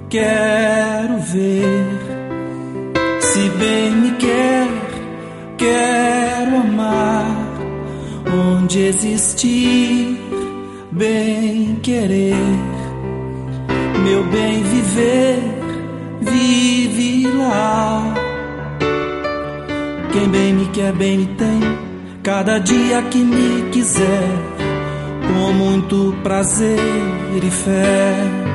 quero ver. Se bem me quer, quero amar. Onde existir bem querer, meu bem viver, vive lá. Quem bem me quer, bem me tem, cada dia que me quiser, com muito prazer e fé.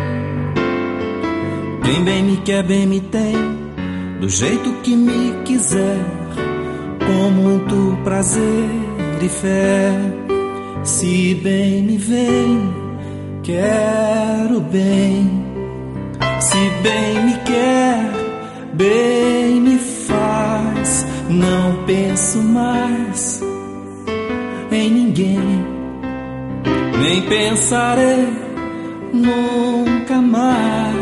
Quem bem me quer, bem me tem, do jeito que me quiser, com muito prazer e fé. Se bem me vem, quero bem. Se bem me quer, bem me faz. Não penso mais em ninguém, nem pensarei nunca mais.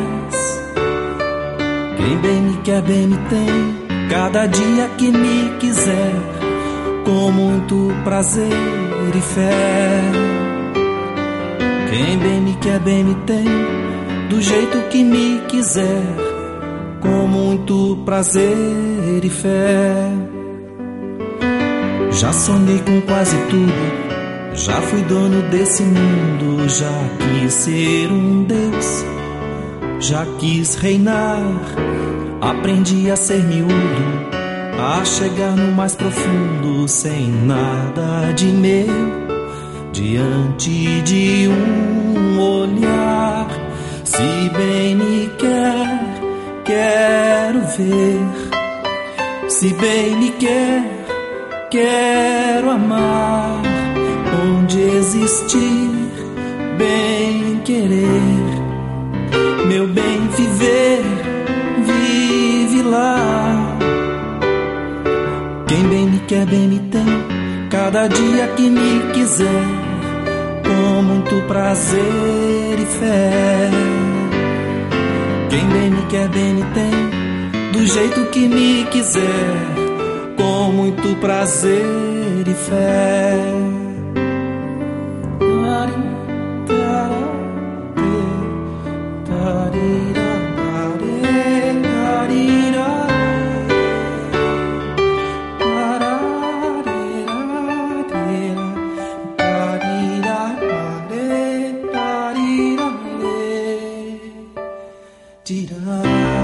Quem bem me quer, bem me tem, cada dia que me quiser, com muito prazer e fé. Quem bem me quer, bem me tem, do jeito que me quiser, com muito prazer e fé. Já sonhei com quase tudo, já fui dono desse mundo, já quis ser um Deus, já quis reinar. Aprendi a ser miúdo, a chegar no mais profundo, sem nada de meu, diante de um olhar. Se bem me quer, quero ver. Se bem me quer, quero amar. Onde existir bem querer, meu bem viver, vive lá. Quem bem me quer, bem me tem, cada dia que me quiser, com muito prazer e fé. Quem bem me quer, bem me tem, do jeito que me quiser, com muito prazer e fé. Tira